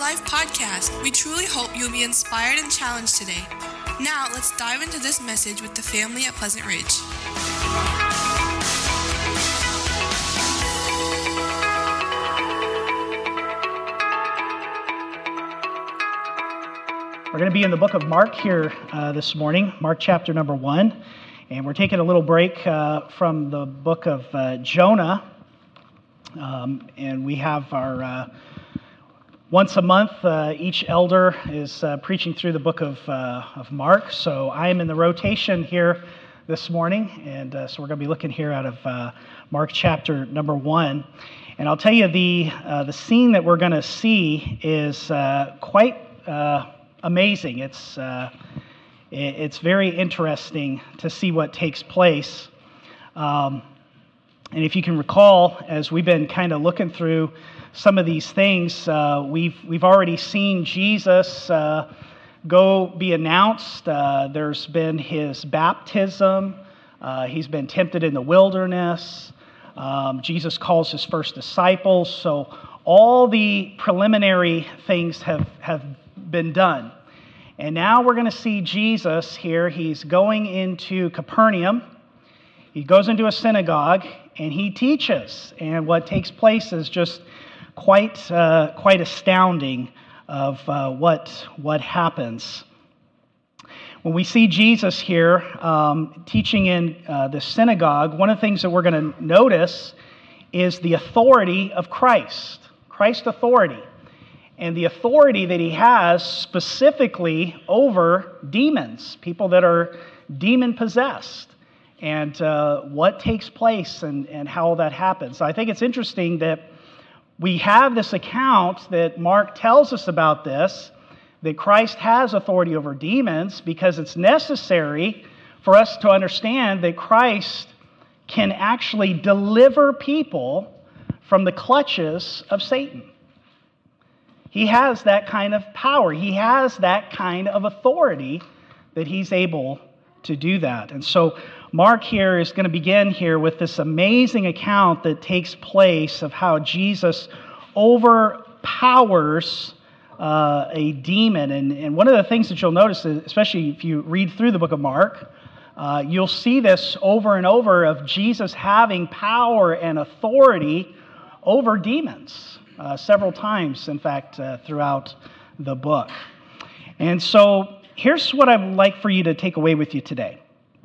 Life podcast. We truly hope you'll be inspired and challenged today. Now, let's dive into this message with the family at Pleasant Ridge. We're going to be in the book of Mark here this morning, Mark chapter number 1. And we're taking a little break from the book of Jonah. And we have our, once a month, each elder is preaching through the book of Mark. So I am in the rotation here this morning. And so we're going to be looking here out of Mark chapter number 1. And I'll tell you, the scene that we're going to see is quite amazing. It's very interesting to see what takes place. And if you can recall, as we've been kind of looking through some of these things, we've already seen Jesus go be announced. There's been his baptism. He's been tempted in the wilderness. Jesus calls his first disciples. So all the preliminary things have been done. And now we're going to see Jesus here. He's going into Capernaum. He goes into a synagogue and he teaches. And what takes place is just quite astounding of what happens. When we see Jesus here teaching in the synagogue, one of the things that we're going to notice is the authority of Christ. Christ's authority. And the authority that he has specifically over demons, people that are demon-possessed, and what takes place and how that happens. I think it's interesting that we have this account that Mark tells us about this, that Christ has authority over demons, because it's necessary for us to understand that Christ can actually deliver people from the clutches of Satan. He has that kind of power. He has that kind of authority that he's able to do that. And so Mark here is going to begin here with this amazing account that takes place of how Jesus overpowers a demon. And one of the things that you'll notice, especially if you read through the book of Mark, you'll see this over and over of Jesus having power and authority over demons. Several times, in fact, throughout the book. And so here's what I'd like for you to take away with you today.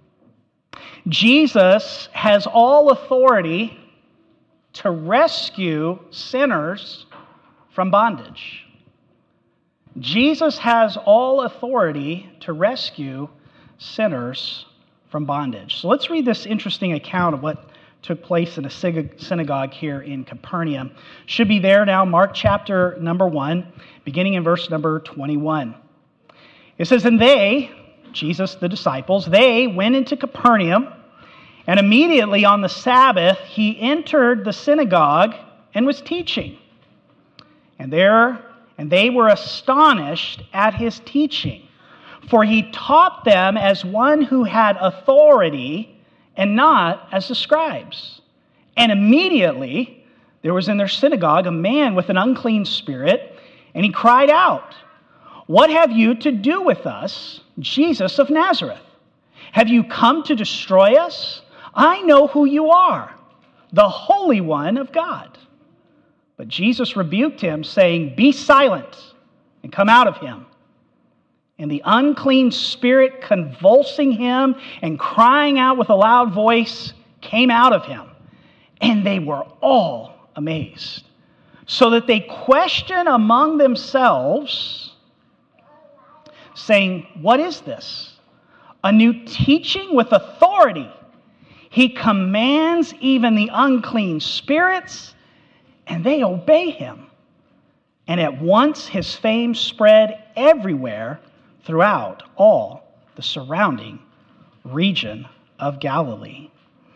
Jesus has all authority to rescue sinners from bondage. Jesus has all authority to rescue sinners from bondage. So let's read this interesting account of what took place in a synagogue here in Capernaum. Should be there now, Mark chapter number 1, beginning in verse number 21. It says, "And they," Jesus, the disciples, "they went into Capernaum, and immediately on the Sabbath he entered the synagogue and was teaching. And they were astonished at his teaching, for he taught them as one who had authority, and not as the scribes. And immediately there was in their synagogue a man with an unclean spirit, and he cried out, 'What have you to do with us, Jesus of Nazareth? Have you come to destroy us? I know who you are, the Holy One of God.' But Jesus rebuked him, saying, 'Be silent, and come out of him.' And the unclean spirit, convulsing him and crying out with a loud voice, came out of him. And they were all amazed, so that they questioned among themselves, saying, 'What is this? A new teaching with authority. He commands even the unclean spirits, and they obey him.' And at once his fame spread everywhere throughout all the surrounding region of Galilee."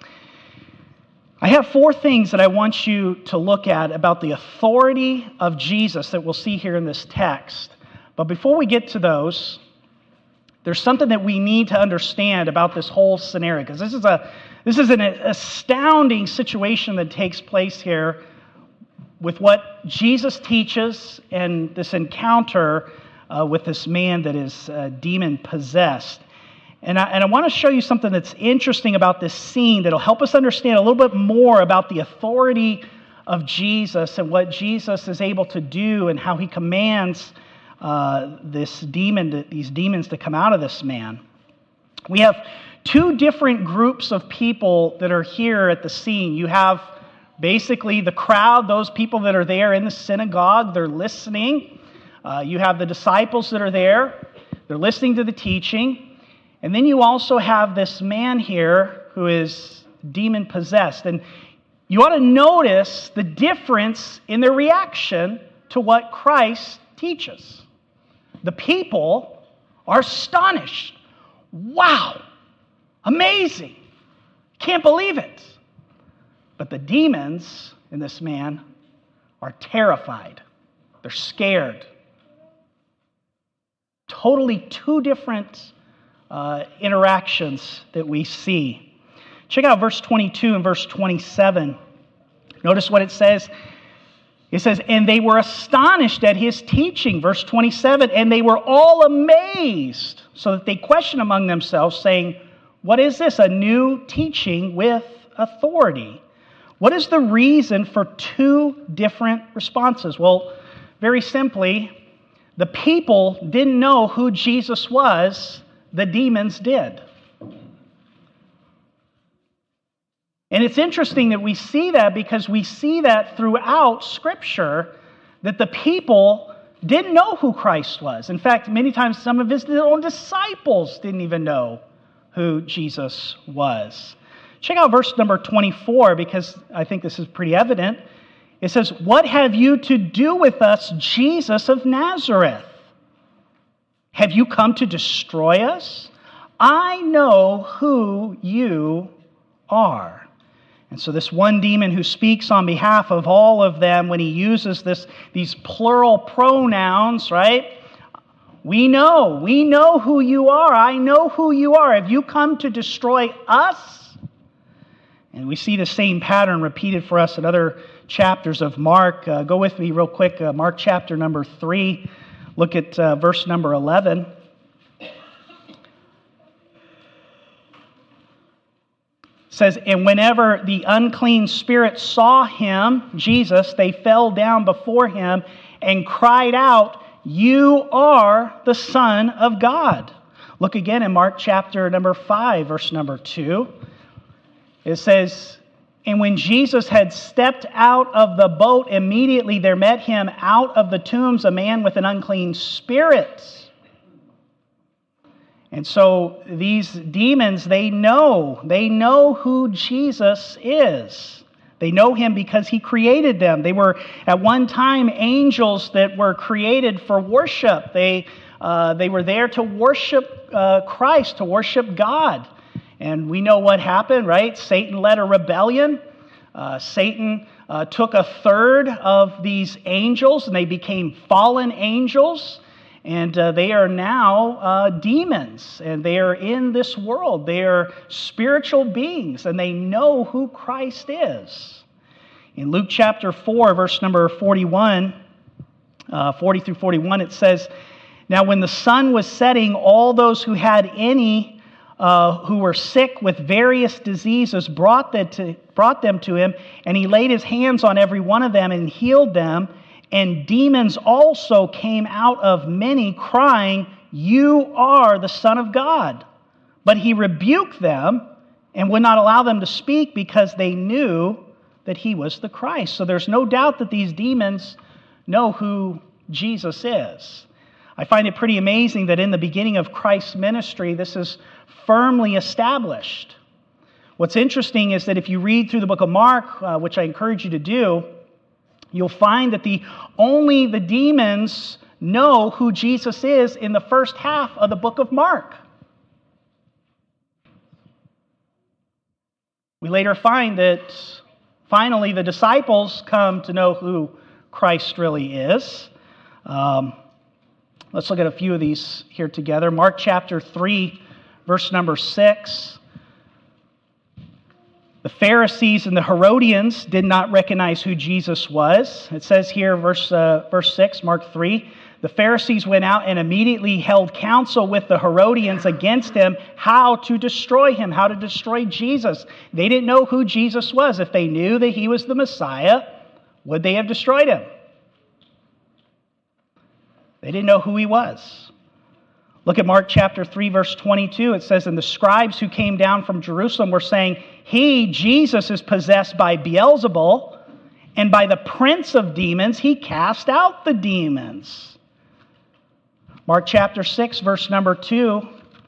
I have 4 things that I want you to look at about the authority of Jesus that we'll see here in this text. But before we get to those, there's something that we need to understand about this whole scenario, because this is an astounding situation that takes place here with what Jesus teaches and this encounter with this man that is demon-possessed. And I want to show you something that's interesting about this scene that'll help us understand a little bit more about the authority of Jesus and what Jesus is able to do and how he commands these demons to come out of this man. We have two different groups of people that are here at the scene. You have basically the crowd, those people that are there in the synagogue, they're listening. You have the disciples that are there. They're listening to the teaching. And then you also have this man here who is demon-possessed. And you ought to notice the difference in their reaction to what Christ teaches. The people are astonished. Wow! Amazing! Can't believe it. But the demons in this man are terrified. They're scared. Totally two different interactions that we see. Check out verse 22 and verse 27. Notice what it says. It says, and they were astonished at his teaching. Verse 27, and they were all amazed, so that they questioned among themselves, saying, what is this, a new teaching with authority? What is the reason for two different responses? Well, very simply, the people didn't know who Jesus was. The demons did. And it's interesting that we see that because we see that throughout Scripture, that the people didn't know who Christ was. In fact, many times some of his own disciples didn't even know who Jesus was. Check out verse number 24 because I think this is pretty evident. It says, what have you to do with us, Jesus of Nazareth? Have you come to destroy us? I know who you are. And so this one demon who speaks on behalf of all of them when he uses these plural pronouns, right? We know who you are. I know who you are. Have you come to destroy us? And we see the same pattern repeated for us in other chapters of Mark. Go with me real quick. Mark chapter number 3. Look at verse number 11. It says, and whenever the unclean spirits saw him, Jesus, they fell down before him and cried out, you are the Son of God. Look again in Mark chapter number 5, verse number 2. It says, and when Jesus had stepped out of the boat, immediately there met him out of the tombs a man with an unclean spirit. And so these demons, they know who Jesus is. They know him because he created them. They were at one time angels that were created for worship. They were there to worship Christ, to worship God. And we know what happened, right? Satan led a rebellion. Satan took a third of these angels and they became fallen angels. And they are now demons, and they are in this world. They are spiritual beings, and they know who Christ is. In Luke chapter 4, verse number 41, 40 through 41, it says, now when the sun was setting, all those who had any who were sick with various diseases brought them to him, and he laid his hands on every one of them and healed them. And demons also came out of many, crying, you are the Son of God. But he rebuked them and would not allow them to speak because they knew that he was the Christ. So there's no doubt that these demons know who Jesus is. I find it pretty amazing that in the beginning of Christ's ministry, this is firmly established. What's interesting is that if you read through the book of Mark, which I encourage you to do, you'll find that only the demons know who Jesus is in the first half of the book of Mark. We later find that finally the disciples come to know who Christ really is. Let's look at a few of these here together. Mark chapter 3, verse number 6. The Pharisees and the Herodians did not recognize who Jesus was. It says here, verse 6, Mark 3, the Pharisees went out and immediately held counsel with the Herodians against him, how to destroy him, how to destroy Jesus. They didn't know who Jesus was. If they knew that he was the Messiah, would they have destroyed him? They didn't know who he was. Look at Mark chapter 3, verse 22. It says, and the scribes who came down from Jerusalem were saying, he, Jesus, is possessed by Beelzebul, and by the prince of demons he cast out the demons. Mark chapter 6, verse number 2.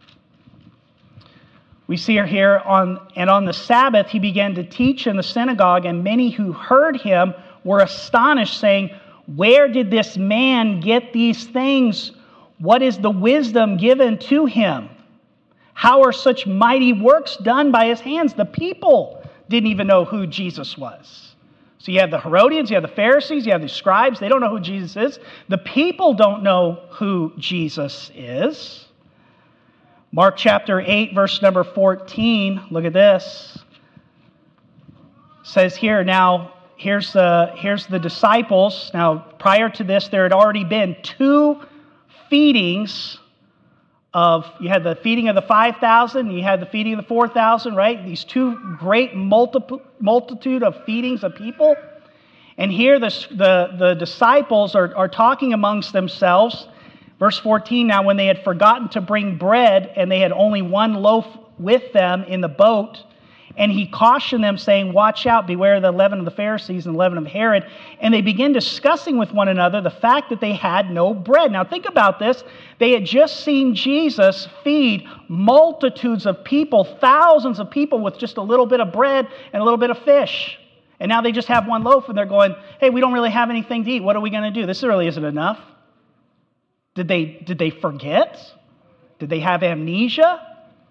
We see here, on the Sabbath he began to teach in the synagogue, and many who heard him were astonished, saying, where did this man get these things? What is the wisdom given to him? How are such mighty works done by his hands? The people didn't even know who Jesus was. So you have the Herodians, you have the Pharisees, you have the scribes. They don't know who Jesus is. The people don't know who Jesus is. Mark chapter 8, verse number 14. Look at this. It says here, now, here's the disciples. Now, prior to this, there had already been 2 feedings you had the feeding of the 5,000, you had the feeding of the 4,000, right? These 2 great multitude of feedings of people. And here the disciples are talking amongst themselves. Verse 14, now when they had forgotten to bring bread, and they had only 1 loaf with them in the boat, and he cautioned them, saying, watch out, beware of the leaven of the Pharisees and the leaven of Herod. And they began discussing with one another the fact that they had no bread. Now think about this. They had just seen Jesus feed multitudes of people, thousands of people, with just a little bit of bread and a little bit of fish. And now they just have 1 loaf, and they're going, hey, we don't really have anything to eat. What are we going to do? This really isn't enough. Did they forget? Did they have amnesia?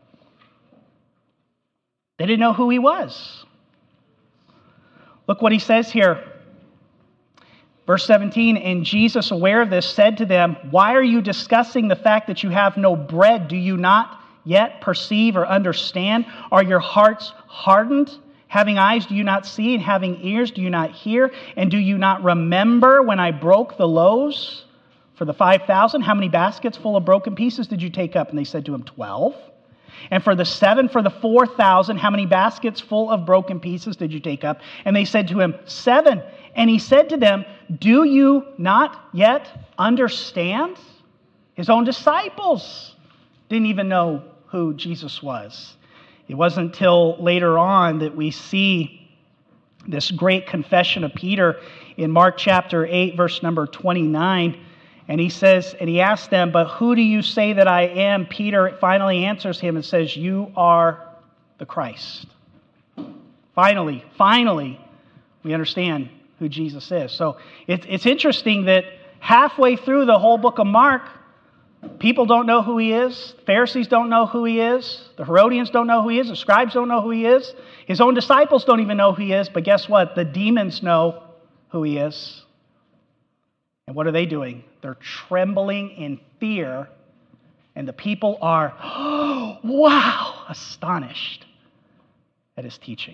They didn't know who he was. Look what he says here. Verse 17, and Jesus, aware of this, said to them, why are you discussing the fact that you have no bread? Do you not yet perceive or understand? Are your hearts hardened? Having eyes, do you not see? And having ears, do you not hear? And do you not remember when I broke the loaves for the 5,000? How many baskets full of broken pieces did you take up? And they said to him, 12. And for the 7 for the 4,000, how many baskets full of broken pieces did you take up? And they said to him, 7. And he said to them, do you not yet understand? His own disciples didn't even know who Jesus was. It wasn't until later on that we see this great confession of Peter in Mark chapter 8, verse number 29. And he says, and he asked them, but who do you say that I am? Peter finally answers him and says, you are the Christ. Finally, we understand who Jesus is. So it's interesting that halfway through the whole book of Mark, people don't know who he is. Pharisees don't know who he is. The Herodians don't know who he is. The scribes don't know who he is. His own disciples don't even know who he is. But guess what? The demons know who he is. And what are they doing? They're trembling in fear, and the people are, oh, wow, astonished at his teaching.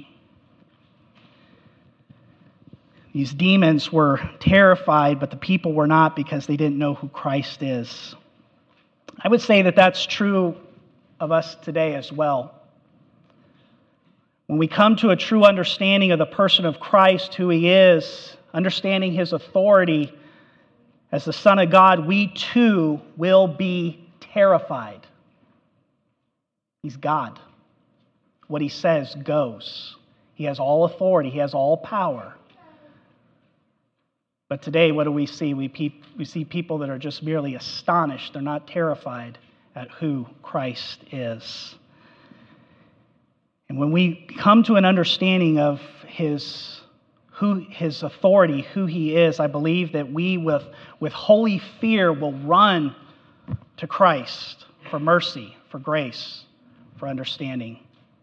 These demons were terrified, but the people were not, because they didn't know who Christ is. I would say that that's true of us today as well. When we come to a true understanding of the person of Christ, who he is, understanding his authority as the Son of God, we too will be terrified. He's God. What he says goes. He has all authority. He has all power. But today, what do we see? We see people that are just merely astonished. They're not terrified at who Christ is. And when we come to an understanding of his authority, who he is, I believe that we with holy fear will run to Christ for mercy, for grace, for understanding.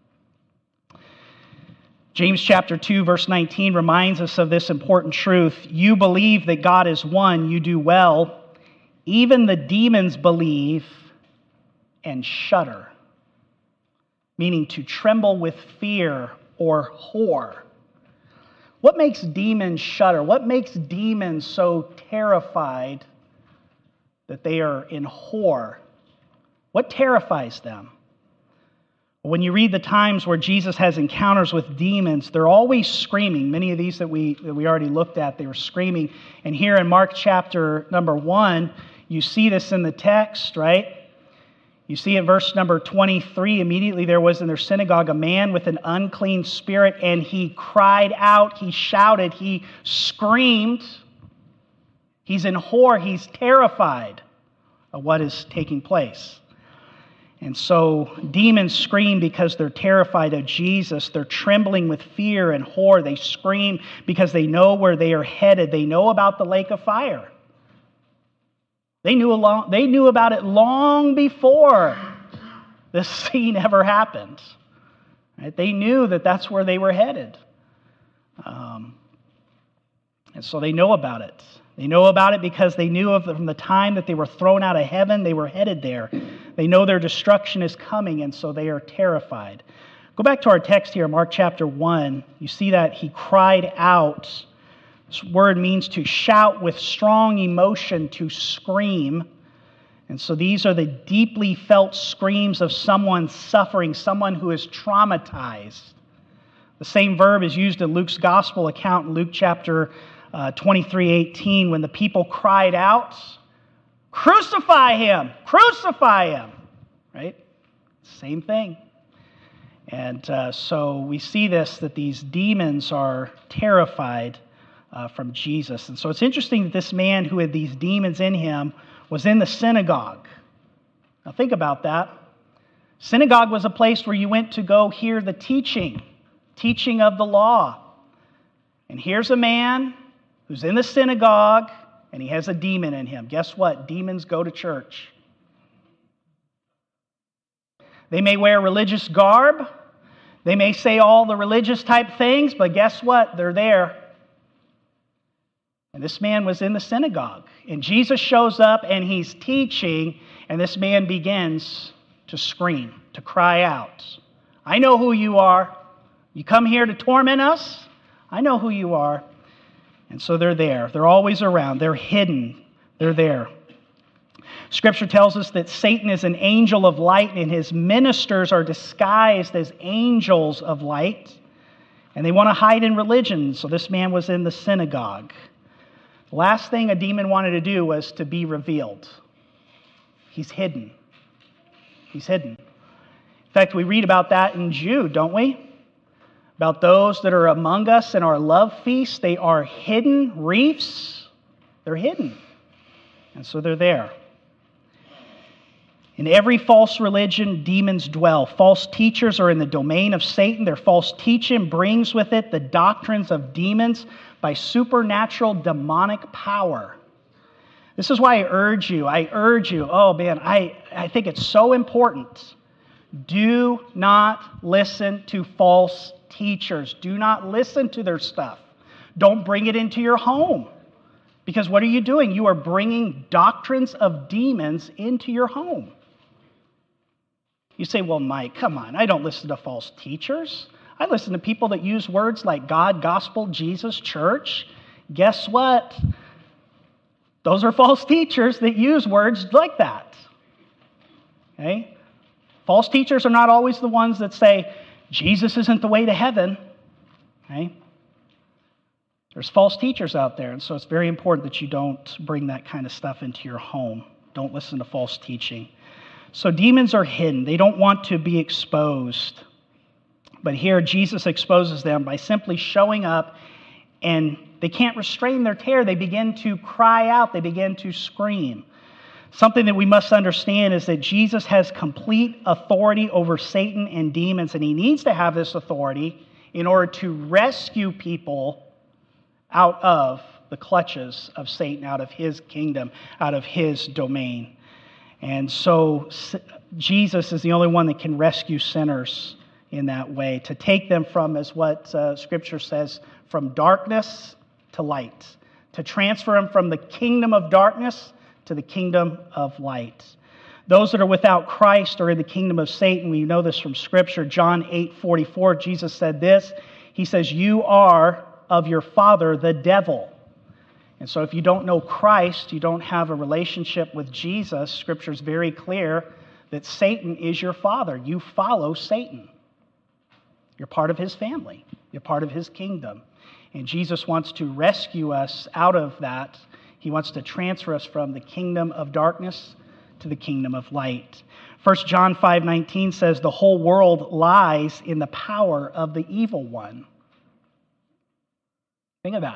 James chapter 2, verse 19 reminds us of this important truth. You believe that God is one, you do well. Even the demons believe and shudder. Meaning to tremble with fear or whore. What makes demons shudder? What makes demons so terrified that they are in whore? What terrifies them? When you read the times where Jesus has encounters with demons, they're always screaming. Many of these that we already looked at, they were screaming. And here in Mark chapter number 1, you see this in the text, right? You see in verse number 23, immediately there was in their synagogue a man with an unclean spirit, and he cried out, he shouted, he screamed. He's in horror, he's terrified of what is taking place. And so demons scream because they're terrified of Jesus. They're trembling with fear and horror. They scream because they know where they are headed. They know about the lake of fire. They knew about it long before this scene ever happened. Right? They knew that that's where they were headed. And so they know about it. They know about it because they knew of from the time that they were thrown out of heaven, they were headed there. They know their destruction is coming, and so they are terrified. Go back to our text here, Mark chapter 1. You see that he cried out. This word means to shout with strong emotion, to scream. And so these are the deeply felt screams of someone suffering, someone who is traumatized. The same verb is used in Luke's gospel account in Luke chapter 23:18, when the people cried out, "Crucify him! Crucify him!" Right? Same thing. And so we see this, that these demons are terrified from Jesus. And so it's interesting that this man who had these demons in him was in the synagogue. Now think about that. Synagogue was a place where you went to go hear the teaching of the law. And here's a man who's in the synagogue, and he has a demon in him. Guess what? Demons go to church. They may wear religious garb. They may say all the religious type things, but guess what? They're there. And this man was in the synagogue. And Jesus shows up, and he's teaching, and this man begins to scream, to cry out. I know who you are. You come here to torment us? I know who you are. And so they're there. They're always around. They're hidden. They're there. Scripture tells us that Satan is an angel of light, and his ministers are disguised as angels of light. And they want to hide in religion. So this man was in the synagogue. The last thing a demon wanted to do was to be revealed. He's hidden. He's hidden. In fact, we read about that in Jude, don't we? About those that are among us in our love feast. They are hidden reefs. They're hidden. And so they're there. In every false religion, demons dwell. False teachers are in the domain of Satan. Their false teaching brings with it the doctrines of demons by supernatural demonic power. This is why I urge you, oh man, I think it's so important. Do not listen to false teachers. Do not listen to their stuff. Don't bring it into your home. Because what are you doing? You are bringing doctrines of demons into your home. You say, well, Mike, come on. I don't listen to false teachers. I listen to people that use words like God, gospel, Jesus, church. Guess what? Those are false teachers that use words like that. Okay? False teachers are not always the ones that say, Jesus isn't the way to heaven. Okay? There's false teachers out there, and so it's very important that you don't bring that kind of stuff into your home. Don't listen to false teaching. So demons are hidden. They don't want to be exposed. But here Jesus exposes them by simply showing up, and they can't restrain their terror. They begin to cry out. They begin to scream. Something that we must understand is that Jesus has complete authority over Satan and demons, and he needs to have this authority in order to rescue people out of the clutches of Satan, out of his kingdom, out of his domain. And so Jesus is the only one that can rescue sinners in that way, to take them from, as what Scripture says, from darkness to light, to transfer them from the kingdom of darkness to the kingdom of light. Those that are without Christ are in the kingdom of Satan. We know this from Scripture. John 8:44, Jesus said this. He says, "You are of your father, the devil." And so if you don't know Christ, you don't have a relationship with Jesus, Scripture is very clear that Satan is your father. You follow Satan. You're part of his family. You're part of his kingdom. And Jesus wants to rescue us out of that. He wants to transfer us from the kingdom of darkness to the kingdom of light. 1 John 5:19 says, "The whole world lies in the power of the evil one." Think of that.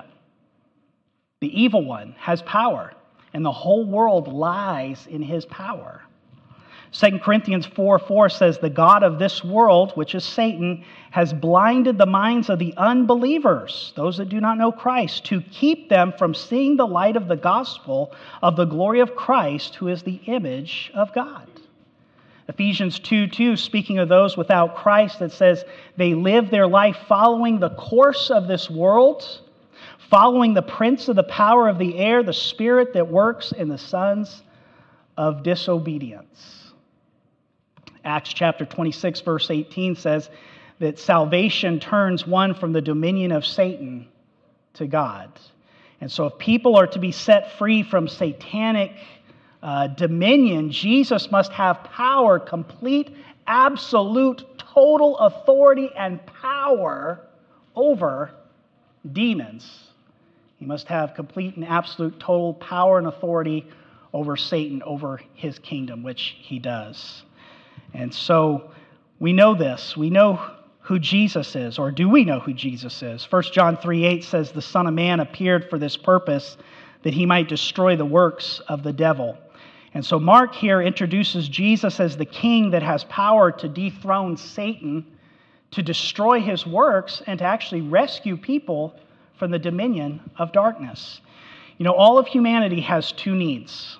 The evil one has power, and the whole world lies in his power. 2 Corinthians 4:4 says, "The God of this world, which is Satan, has blinded the minds of the unbelievers," those that do not know Christ, "to keep them from seeing the light of the gospel of the glory of Christ, who is the image of God." Ephesians 2:2, speaking of those without Christ, it says, "They live their life following the course of this world, following the prince of the power of the air, the spirit that works in the sons of disobedience." Acts chapter 26, verse 18 says that salvation turns one from the dominion of Satan to God. And so if people are to be set free from satanic dominion, Jesus must have power, complete, absolute, total authority and power over demons. He must have complete and absolute total power and authority over Satan, over his kingdom, which he does. And so we know this. We know who Jesus is, or do we know who Jesus is? 1 John 3:8 says, "The Son of Man appeared for this purpose, that he might destroy the works of the devil." And so Mark here introduces Jesus as the king that has power to dethrone Satan, to destroy his works, and to actually rescue people from the dominion of darkness. You know, all of humanity has two needs.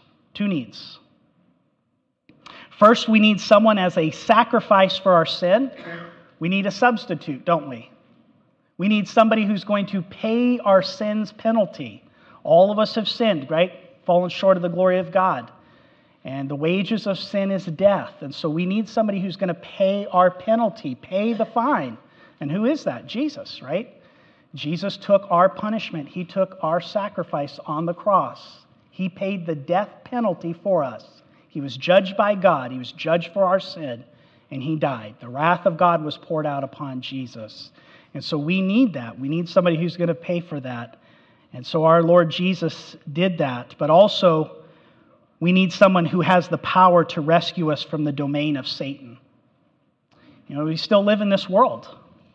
First, we need someone as a sacrifice for our sin. We need a substitute, don't we? We need somebody who's going to pay our sin's penalty. All of us have sinned, right? Fallen short of the glory of God. And the wages of sin is death. And so we need somebody who's going to pay our penalty, pay the fine. And who is that? Jesus, right? Jesus took our punishment. He took our sacrifice on the cross. He paid the death penalty for us. He was judged by God. He was judged for our sin, and he died. The wrath of God was poured out upon Jesus. And so we need that. We need somebody who's going to pay for that. And so our Lord Jesus did that. But also, we need someone who has the power to rescue us from the domain of Satan. You know, we still live in this world.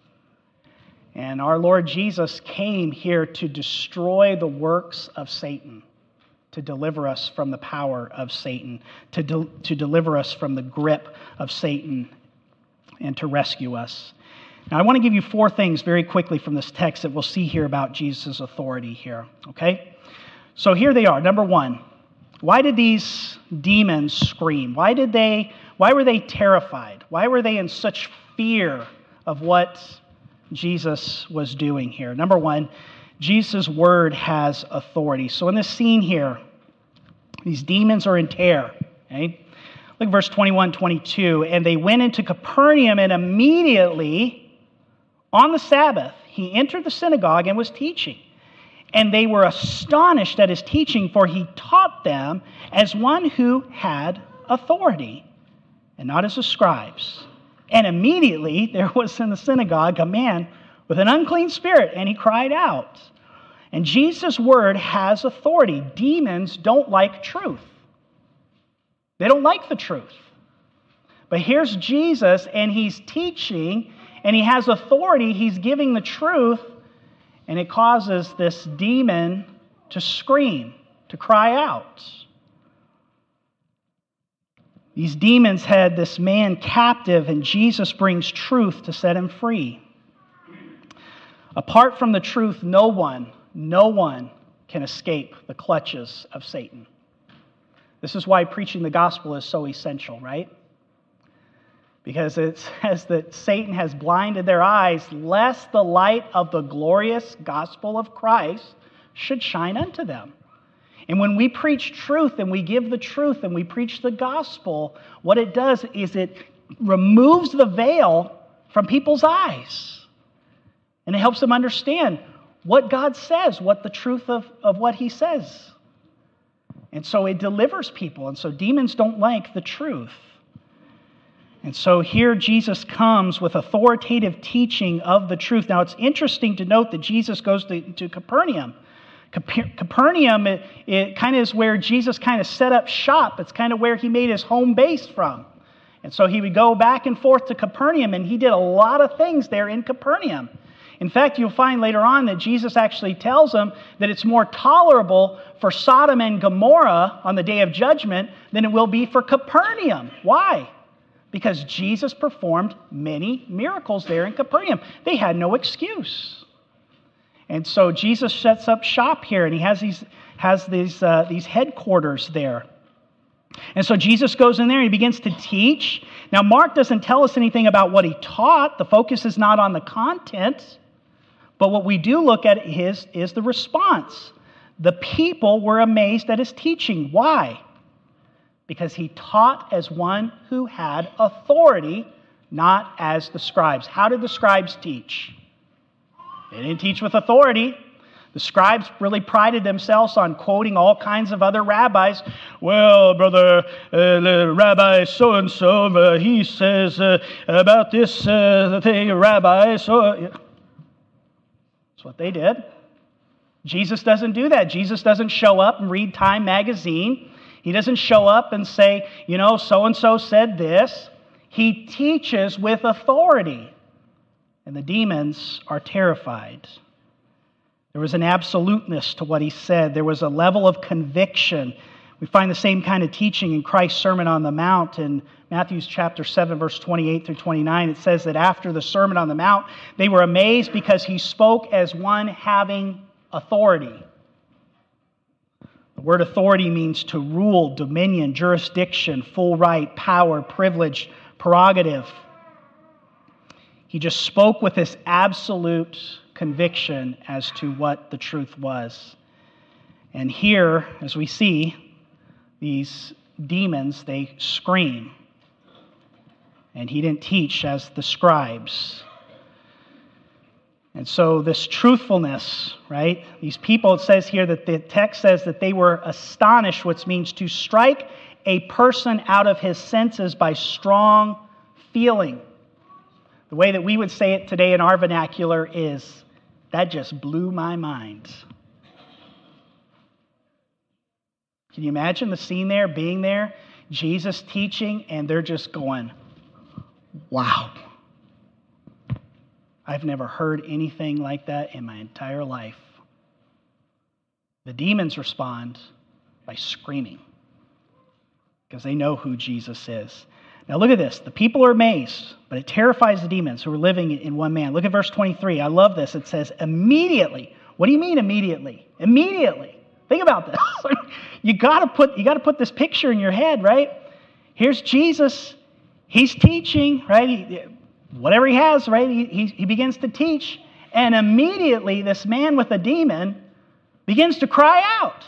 And our Lord Jesus came here to destroy the works of Satan, to deliver us from the power of Satan, to deliver us from the grip of Satan, and to rescue us. Now, I want to give you four things very quickly from this text that we'll see here about Jesus' authority here, okay? So here they are. Number one, why did these demons scream? Why were they terrified? Why were they in such fear of what Jesus was doing here? Number one, Jesus' word has authority. So in this scene here, these demons are in terror. Okay? Look at verse 21, 22. "And they went into Capernaum, and immediately on the Sabbath he entered the synagogue and was teaching. And they were astonished at his teaching, for he taught them as one who had authority, and not as the scribes. And immediately there was in the synagogue a man with an unclean spirit, and he cried out." And Jesus' word has authority. Demons don't like truth. They don't like the truth. But here's Jesus, and he's teaching, and he has authority. He's giving the truth, and it causes this demon to scream, to cry out. These demons had this man captive, and Jesus brings truth to set him free. Apart from the truth, no one can escape the clutches of Satan. This is why preaching the gospel is so essential, right? Because it says that Satan has blinded their eyes, lest the light of the glorious gospel of Christ should shine unto them. And when we preach truth and we give the truth and we preach the gospel, what it does is it removes the veil from people's eyes. And it helps them understand what God says, what the truth of what he says. And so it delivers people. And so demons don't like the truth. And so here Jesus comes with authoritative teaching of the truth. Now it's interesting to note that Jesus goes to Capernaum. Capernaum, it kind of is where Jesus kind of set up shop. It's kind of where he made his home base from. And so he would go back and forth to Capernaum, and he did a lot of things there in Capernaum. In fact, you'll find later on that Jesus actually tells them that it's more tolerable for Sodom and Gomorrah on the day of judgment than it will be for Capernaum. Why? Because Jesus performed many miracles there in Capernaum. They had no excuse. And so Jesus sets up shop here, and he has these headquarters there. And so Jesus goes in there and he begins to teach. Now, Mark doesn't tell us anything about what he taught. The focus is not on the content. But what we do look at is the response. The people were amazed at his teaching. Why? Because he taught as one who had authority, not as the scribes. How did the scribes teach? They didn't teach with authority. The scribes really prided themselves on quoting all kinds of other rabbis. Well, brother, Rabbi so-and-so, he says about this thing, Rabbi, so... That's what they did. Jesus doesn't do that. Jesus doesn't show up and read Time magazine. He doesn't show up and say, so-and-so said this. He teaches with authority. And the demons are terrified. There was an absoluteness to what he said. There was a level of conviction. We find the same kind of teaching in Christ's Sermon on the Mount in Matthew chapter 7, verse 28 through 29. It says that after the Sermon on the Mount, they were amazed because he spoke as one having authority. The word authority means to rule, dominion, jurisdiction, full right, power, privilege, prerogative. He just spoke with this absolute conviction as to what the truth was. And here, as we see, these demons, they scream. And he didn't teach as the scribes. And so this truthfulness, right? These people, it says here that the text says that they were astonished, which means to strike a person out of his senses by strong feeling. The way that we would say it today in our vernacular is, that just blew my mind. Can you imagine the scene there, being there, Jesus teaching, and they're just going, wow. I've never heard anything like that in my entire life. The demons respond by screaming because they know who Jesus is. Now look at this. The people are amazed, but it terrifies the demons who are living in one man. Look at verse 23. I love this. It says, immediately. What do you mean immediately? Immediately. Think about this. You got to put this picture in your head, right? Here's Jesus. He's teaching, right? Whatever he has, right? He begins to teach, and immediately this man with a demon begins to cry out.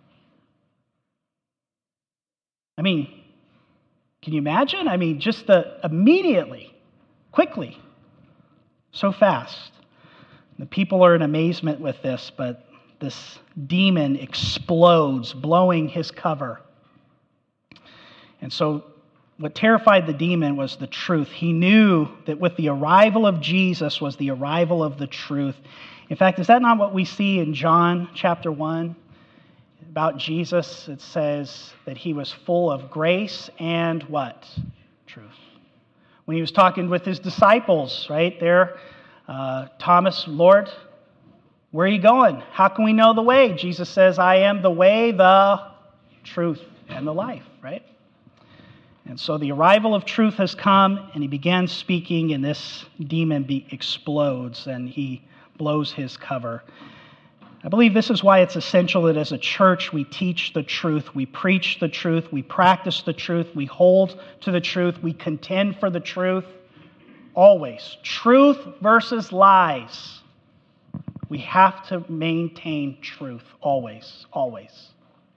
I mean, can you imagine? I mean, just immediately, quickly, so fast. The people are in amazement with this, but this demon explodes, blowing his cover. And so what terrified the demon was the truth. He knew that with the arrival of Jesus was the arrival of the truth. In fact, is that not what we see in John chapter 1? About Jesus, it says that he was full of grace and what? Truth. When he was talking with his disciples, right there, Thomas, Lord, where are you going? How can we know the way? Jesus says, I am the way, the truth, and the life, right? And so the arrival of truth has come, and he began speaking, and this demon explodes, and he blows his cover. I believe this is why it's essential that as a church we teach the truth, we preach the truth, we practice the truth, we hold to the truth, we contend for the truth. Always. Truth versus lies. We have to maintain truth. Always. Always.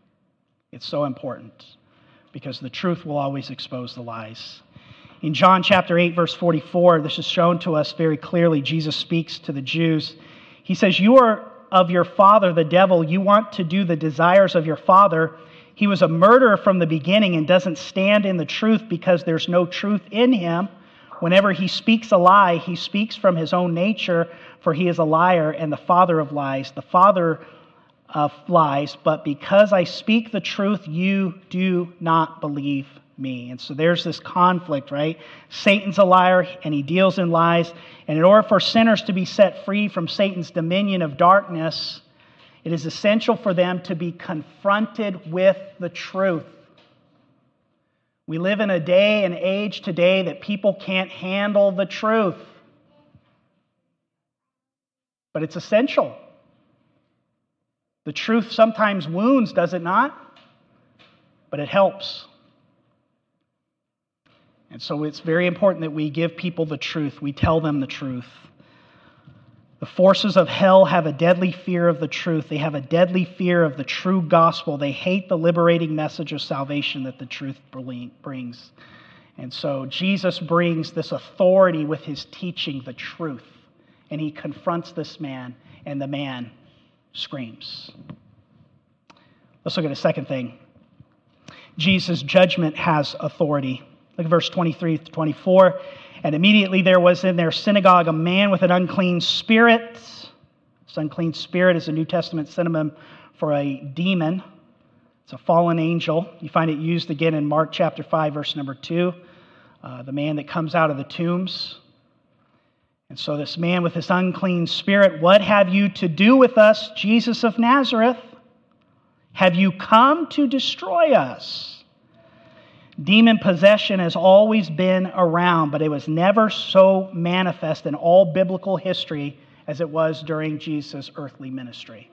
It's so important because the truth will always expose the lies. In John chapter 8, verse 44, this is shown to us very clearly. Jesus speaks to the Jews. He says, "You are of your father, the devil. You want to do the desires of your father. He was a murderer from the beginning and doesn't stand in the truth because there's no truth in him. Whenever he speaks a lie, he speaks from his own nature, for he is a liar and the father of lies, the father of lies. But because I speak the truth, you do not believe me." And so there's this conflict, right? Satan's a liar and he deals in lies. And in order for sinners to be set free from Satan's dominion of darkness, it is essential for them to be confronted with the truth. We live in a day and age today that people can't handle the truth. But it's essential. The truth sometimes wounds, does it not? But it helps. And so it's very important that we give people the truth. We tell them the truth. The forces of hell have a deadly fear of the truth. They have a deadly fear of the true gospel. They hate the liberating message of salvation that the truth brings. And so Jesus brings this authority with his teaching, the truth. And he confronts this man, and the man screams. Let's look at a second thing. Jesus' judgment has authority. Look at verse 23 to 24. "And immediately there was in their synagogue a man with an unclean spirit." This unclean spirit is a New Testament synonym for a demon. It's a fallen angel. You find it used again in Mark chapter 5, verse number 2. The man that comes out of the tombs. And so this man with this unclean spirit, "What have you to do with us, Jesus of Nazareth? Have you come to destroy us?" Demon possession has always been around, but it was never so manifest in all biblical history as it was during Jesus' earthly ministry.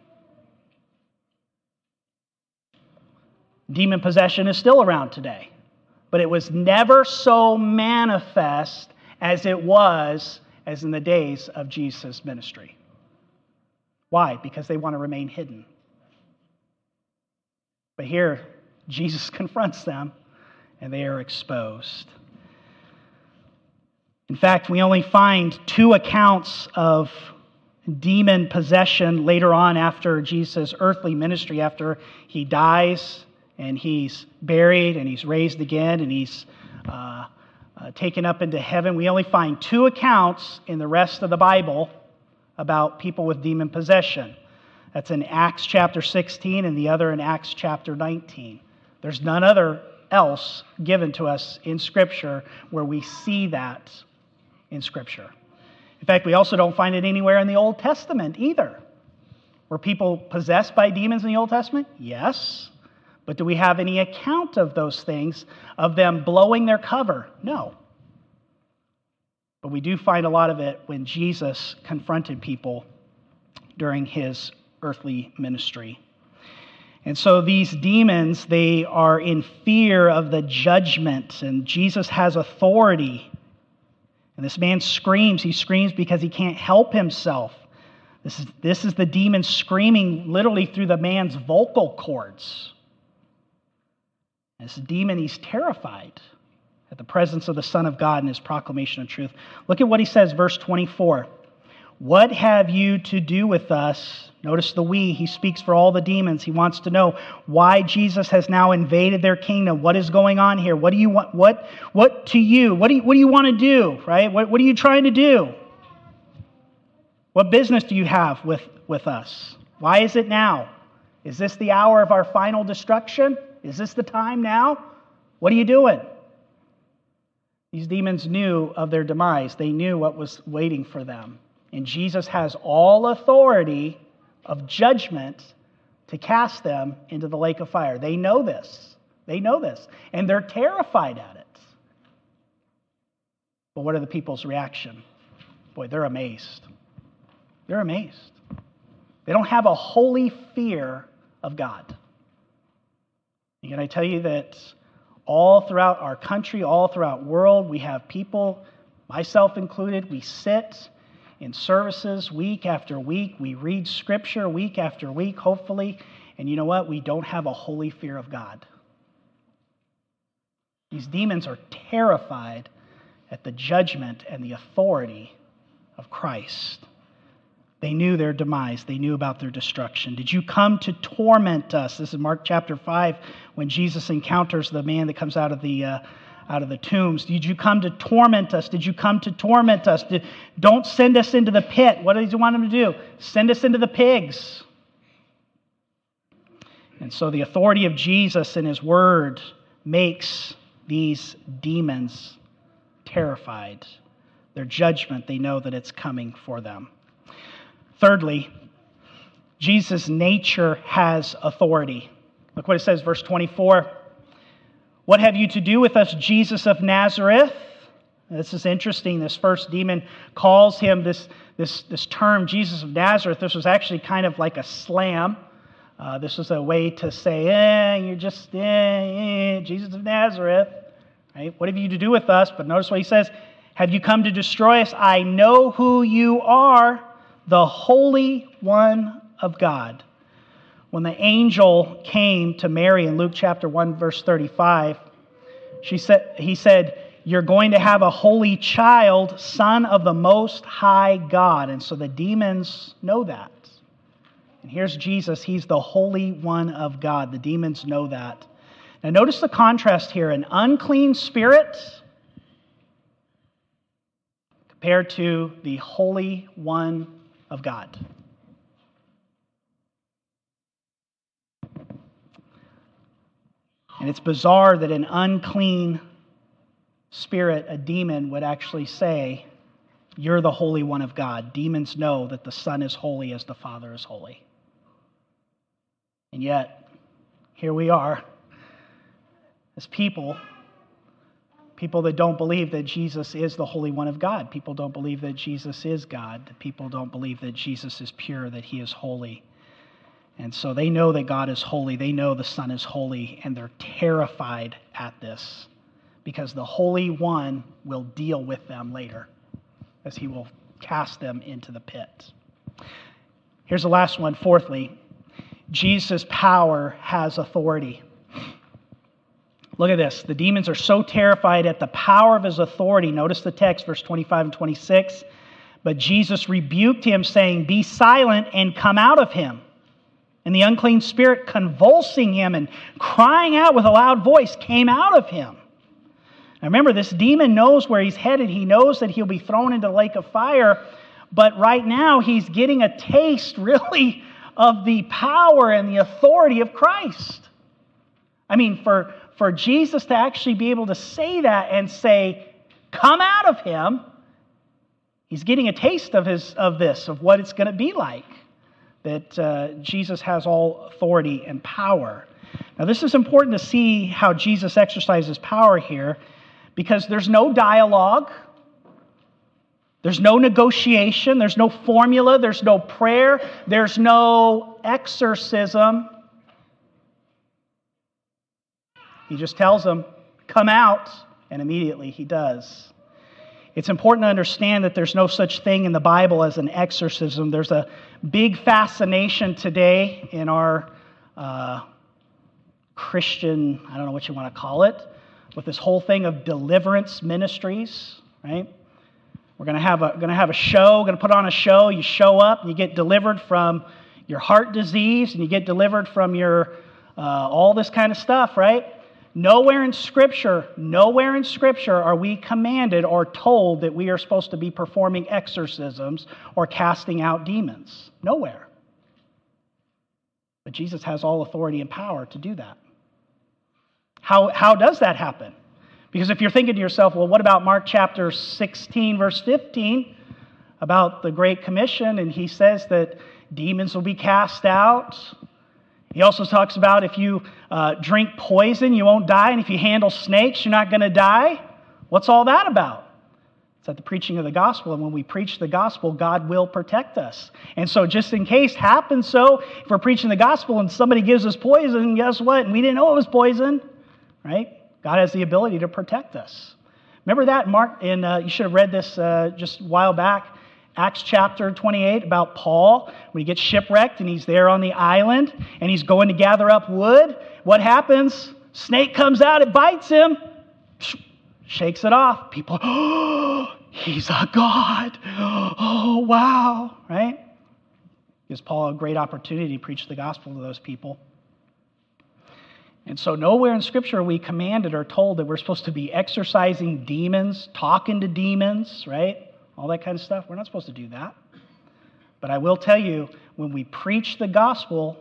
Demon possession is still around today, but it was never so manifest as it was as in the days of Jesus' ministry. Why? Because they want to remain hidden. But here, Jesus confronts them, and they are exposed. In fact, we only find 2 accounts of demon possession later on after Jesus' earthly ministry, after he dies and he's buried and he's raised again and he's taken up into heaven. We only find 2 accounts in the rest of the Bible about people with demon possession. That's in Acts chapter 16 and the other in Acts chapter 19. There's none other else given to us in Scripture where we see that in Scripture. In fact, we also don't find it anywhere in the Old Testament either. Were people possessed by demons in the Old Testament? Yes. But do we have any account of those things, of them blowing their cover? No. But we do find a lot of it when Jesus confronted people during his earthly ministry. And so these demons, they are in fear of the judgment, and Jesus has authority. And this man screams. He screams because he can't help himself. This is the demon screaming literally through the man's vocal cords. This demon, he's terrified at the presence of the Son of God and his proclamation of truth. Look at what he says, verse 24. "What have you to do with us?" Notice the we. He speaks for all the demons. He wants to know why Jesus has now invaded their kingdom. What is going on here? What do you want? What to you? What do you want to do? Right? What are you trying to do? What business do you have with us? Why is it now? Is this the hour of our final destruction? Is this the time now? What are you doing? These demons knew of their demise. They knew what was waiting for them. And Jesus has all authority of judgment to cast them into the lake of fire. They know this. They know this. And they're terrified at it. But what are the people's reaction? Boy, they're amazed. They're amazed. They don't have a holy fear of God. And can I tell you that all throughout our country, all throughout the world, we have people, myself included, we sit in services week after week. We read Scripture week after week, hopefully, And you know what? We don't have a holy fear of God. These demons are terrified at the judgment and the authority of Christ. They knew their demise. They knew about their destruction. Did you come to torment us? This is Mark chapter 5, when Jesus encounters the man that comes out of the tombs. Did you come to torment us? Did you come to torment us? Don't send us into the pit. What does he want them to do? Send us into the pigs. And so the authority of Jesus and his word makes these demons terrified. Their judgment, they know that it's coming for them. Thirdly, Jesus' nature has authority. Look what it says, verse 24. What have you to do with us, Jesus of Nazareth? This is interesting. This first demon calls him this term, Jesus of Nazareth. This was actually kind of like a slam. This was a way to say, you're just Jesus of Nazareth. Right? What have you to do with us? But notice what he says. Have you come to destroy us? I know who you are, the Holy One of God. When the angel came to Mary in Luke chapter 1, verse 35, he said, you're going to have a holy child, son of the Most High God. And so the demons know that. And here's Jesus. He's the Holy One of God. The demons know that. Now notice the contrast here. An unclean spirit compared to the Holy One of God. And it's bizarre that an unclean spirit, a demon, would actually say, you're the Holy One of God. Demons know that the Son is holy as the Father is holy. And yet, here we are, as people that don't believe that Jesus is the Holy One of God. People don't believe that Jesus is God. People don't believe that Jesus is pure, that he is holy. And so they know that God is holy. They know the Son is holy, and they're terrified at this because the Holy One will deal with them later as he will cast them into the pit. Here's the last one. Fourthly, Jesus' power has authority. Look at this. The demons are so terrified at the power of his authority. Notice the text, verse 25 and 26. But Jesus rebuked him, saying, be silent and come out of him. And the unclean spirit, convulsing him and crying out with a loud voice, came out of him. Now remember, this demon knows where he's headed. He knows that he'll be thrown into the lake of fire. But right now, he's getting a taste, really, of the power and the authority of Christ. I mean, for Jesus to actually be able to say that and say, come out of him, he's getting a taste of what it's going to be like. That Jesus has all authority and power. Now, this is important to see how Jesus exercises power here, because there's no dialogue, there's no negotiation, there's no formula, there's no prayer, there's no exorcism. He just tells them, come out, and immediately he does. It's important to understand that there's no such thing in the Bible as an exorcism. There's a big fascination today in our Christian, I don't know what you want to call it, with this whole thing of deliverance ministries, right? We're going to have a show, going to put on a show. You show up, and you get delivered from your heart disease, and you get delivered from your all this kind of stuff, right? Nowhere in Scripture are we commanded or told that we are supposed to be performing exorcisms or casting out demons. Nowhere. But Jesus has all authority and power to do that. How does that happen? Because if you're thinking to yourself, well, what about Mark chapter 16, verse 15, about the Great Commission, and he says that demons will be cast out. He also talks about if you drink poison, you won't die, and if you handle snakes, you're not going to die. What's all that about? It's at the preaching of the gospel, and when we preach the gospel, God will protect us. And so just in case happens so, if we're preaching the gospel and somebody gives us poison, guess what? And we didn't know it was poison, right? God has the ability to protect us. Remember that, Mark, you should have read this just a while back, Acts chapter 28 about Paul, when he gets shipwrecked and he's there on the island and he's going to gather up wood. What happens? Snake comes out, it bites him, shakes it off. People, oh, he's a god. Oh, wow, right? Gives Paul a great opportunity to preach the gospel to those people. And so nowhere in Scripture are we commanded or told that we're supposed to be exorcising demons, talking to demons, right? All that kind of stuff. We're not supposed to do that. But I will tell you, when we preach the gospel,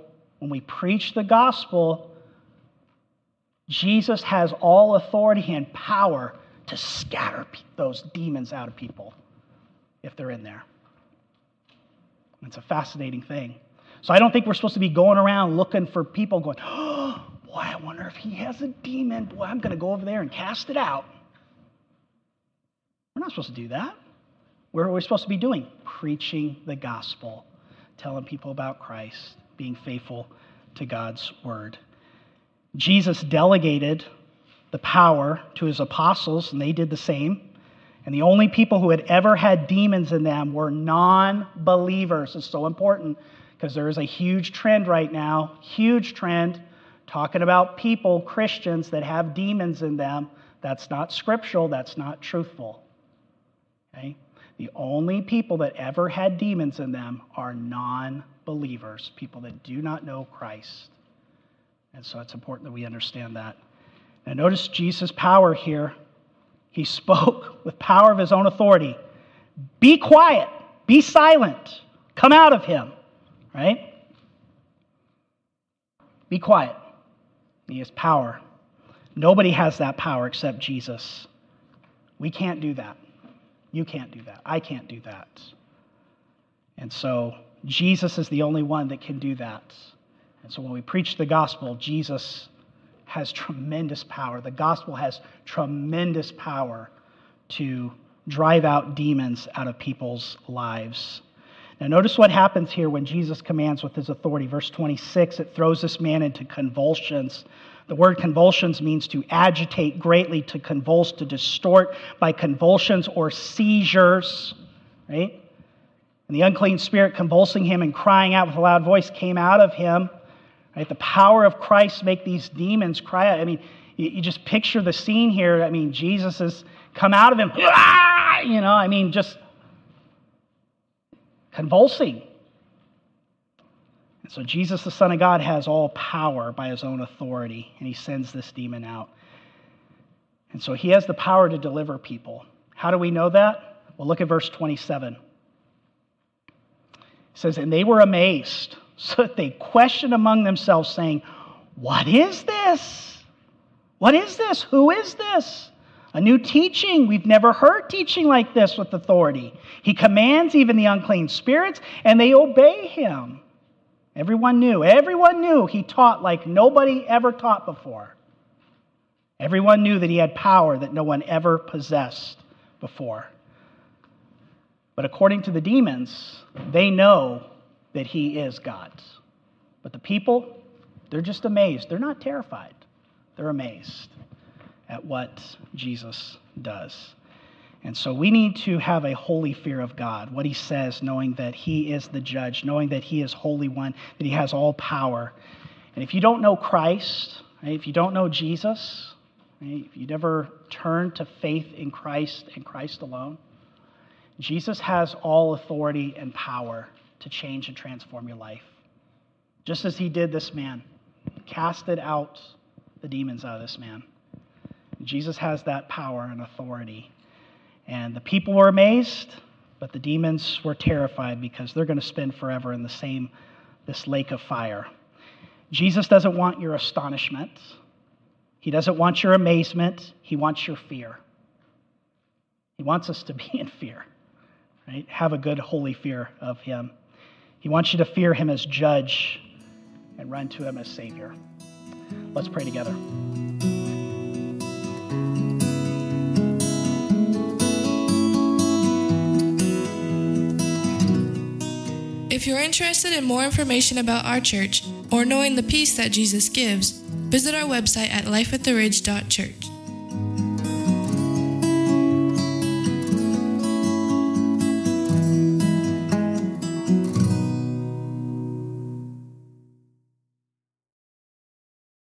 Jesus has all authority and power to scatter those demons out of people if they're in there. It's a fascinating thing. So I don't think we're supposed to be going around looking for people going, oh, boy, I wonder if he has a demon. Boy, I'm going to go over there and cast it out. We're not supposed to do that. What are we supposed to be doing? Preaching the gospel, telling people about Christ, being faithful to God's word. Jesus delegated the power to his apostles, and they did the same. And the only people who had ever had demons in them were non-believers. It's so important because there is a huge trend right now, talking about people, Christians, that have demons in them. That's not scriptural. That's not truthful. Okay? The only people that ever had demons in them are non-believers, people that do not know Christ. And so it's important that we understand that. Now notice Jesus' power here. He spoke with power of his own authority. Be quiet. Be silent. Come out of him. Right? Be quiet. He has power. Nobody has that power except Jesus. We can't do that. You can't do that. I can't do that. And so Jesus is the only one that can do that. And so when we preach the gospel, Jesus has tremendous power. The gospel has tremendous power to drive out demons out of people's lives. Now notice what happens here when Jesus commands with his authority. Verse 26, it throws this man into convulsions. The word convulsions means to agitate greatly, to convulse, to distort by convulsions or seizures, right? And the unclean spirit convulsing him and crying out with a loud voice came out of him. Right? The power of Christ make these demons cry out. I mean, you just picture the scene here. I mean, Jesus has come out of him, just convulsing. And so Jesus, the Son of God, has all power by his own authority, and he sends this demon out. And so he has the power to deliver people. How do we know that? Well, look at verse 27. It says, and they were amazed, so that they questioned among themselves, saying, what is this? What is this? Who is this? A new teaching. We've never heard teaching like this with authority. He commands even the unclean spirits, and they obey him. Everyone knew he taught like nobody ever taught before. Everyone knew that he had power that no one ever possessed before. But according to the demons, they know that he is God. But the people, they're just amazed. They're not terrified. They're amazed at what Jesus does. And so we need to have a holy fear of God, what he says, knowing that he is the judge, knowing that he is Holy One, that he has all power. And if you don't know Christ, right, if you don't know Jesus, right, if you never turn to faith in Christ and Christ alone, Jesus has all authority and power to change and transform your life. Just as he did this man, casted out the demons out of this man. Jesus has that power and authority. And the people were amazed, but the demons were terrified because they're going to spend forever in this lake of fire. Jesus doesn't want your astonishment. He doesn't want your amazement. He wants your fear. He wants us to be in fear, right? Have a good holy fear of him. He wants you to fear him as judge and run to him as Savior. Let's pray together. If you're interested in more information about our church or knowing the peace that Jesus gives, visit our website at lifeattheridge.church.